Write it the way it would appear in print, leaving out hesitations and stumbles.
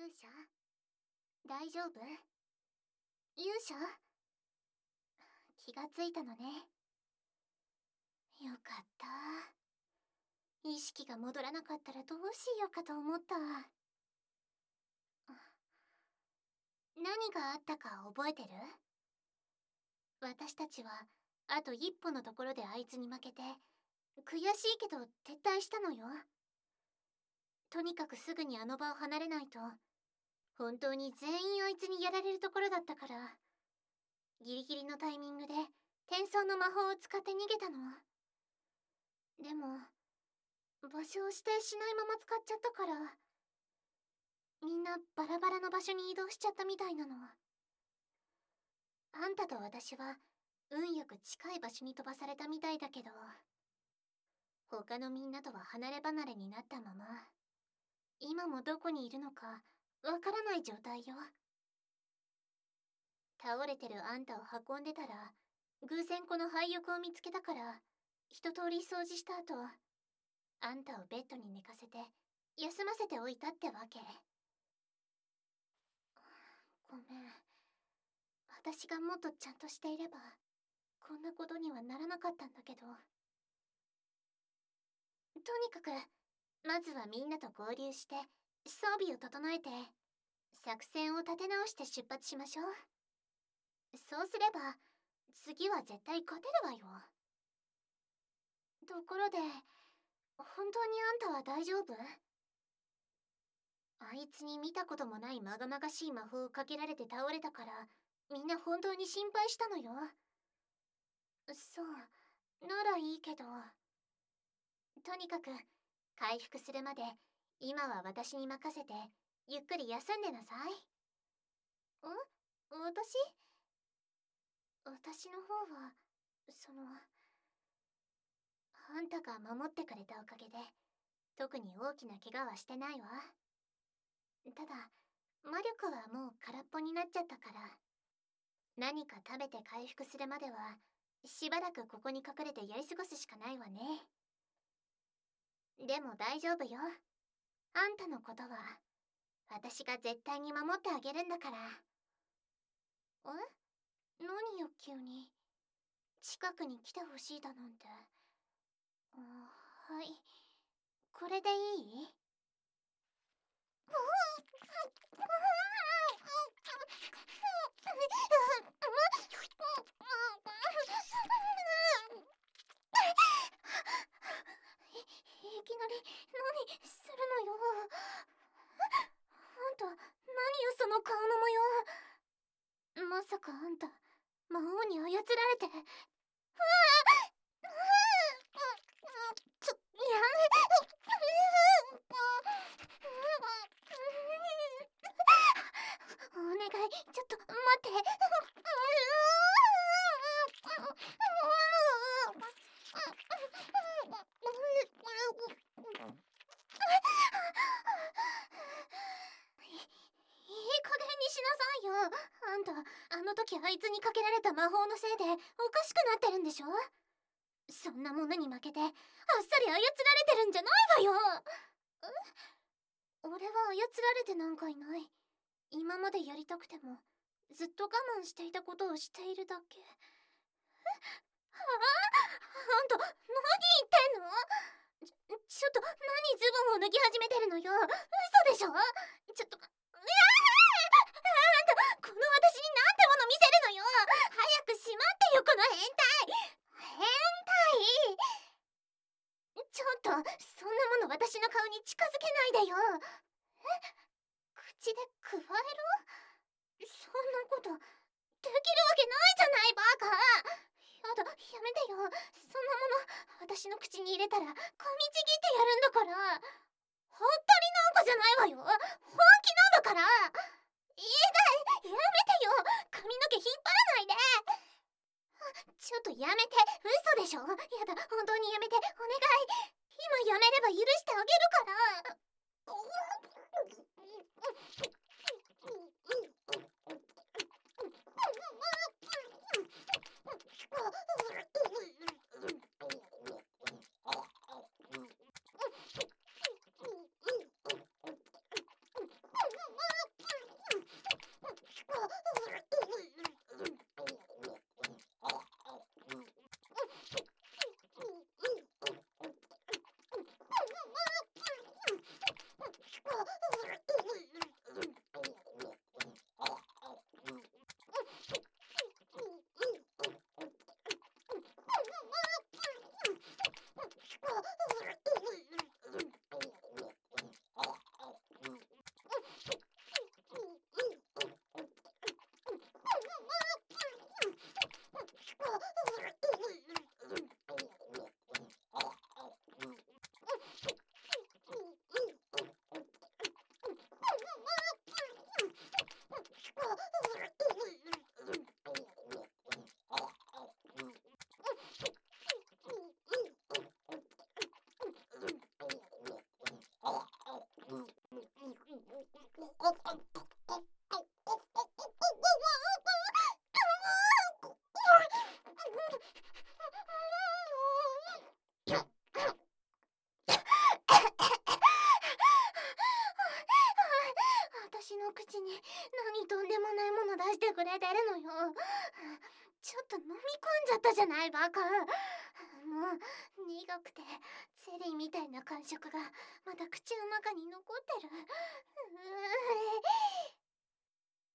勇者、大丈夫？勇者？気がついたのね。よかった。意識が戻らなかったらどうしようかと思った。何があったか覚えてる？私たちはあと一歩のところであいつに負けて、悔しいけど撤退したのよ。とにかくすぐにあの場を離れないと、本当に全員あいつにやられるところだったから、ギリギリのタイミングで転送の魔法を使って逃げたの。でも場所を指定しないまま使っちゃったから、みんなバラバラの場所に移動しちゃったみたいなの。あんたと私は運よく近い場所に飛ばされたみたいだけど、他のみんなとは離れ離れになったまま、今もどこにいるのかわからない状態よ。倒れてるあんたを運んでたら、偶然この廃屋を見つけたから、一通り掃除した後、あんたをベッドに寝かせて休ませておいたってわけ。ごめん。私がもっとちゃんとしていれば、こんなことにはならなかったんだけど。とにかくまずはみんなと合流して装備を整えて、作戦を立て直して出発しましょう。そうすれば次は絶対勝てるわよ。ところで、本当にあんたは大丈夫？あいつに見たこともないまがまがしい魔法をかけられて倒れたから、みんな本当に心配したのよ。そう、ならいいけど。とにかく回復するまで今は私に任せてゆっくり休んでなさい。私の方は、あんたが守ってくれたおかげで特に大きな怪我はしてないわ。ただ魔力はもう空っぽになっちゃったから、何か食べて回復するまではしばらくここに隠れてやり過ごすしかないわね。でも大丈夫よ。あんたのことは私が絶対に守ってあげるんだから。何よ急に。近くに来てほしいだなんて。はい。これでいい？いきなり何するのよ。あんた、何よその顔の模様。まさかあんた、魔王に操られて。やめ。お願い、ちょっと待って。いい加減にしなさいよ。あんた、あの時あいつにかけられた魔法のせいでおかしくなってるんでしょ？そんなものに負けてあっさり操られてるんじゃないわよ。俺は操られてなんかいない。今までやりたくてもずっと我慢していたことをしているだけ。あんた、何言ってんの？ちょっと何ズボンを脱ぎ始めてるのよ。嘘でしょ？ちょっと、あんた、この私になんてもの見せるのよ。早くしまってよ、この変態。変態？ちょっと、そんなもの私の顔に近づけないでよ。口でくわえろ？そんなことできるわけないじゃない、バカ。やだ、やめてよ。そんなもの私の口に入れたら噛みちぎってやるんだから。はったりなんかじゃないわよ。本気なんだから。いいかい、やめてよ。髪の毛引っ張らないで。ちょっとやめて。嘘でしょ？やだ、本当にやめて。お願い。今やめれば許してあげるから。 私の口に何とんでもないもの出してくれてるのよ。ちょっと飲み込んじゃったじゃないバカ。もう苦くてゼリーみたいな感触がまだ口の中に残ってる。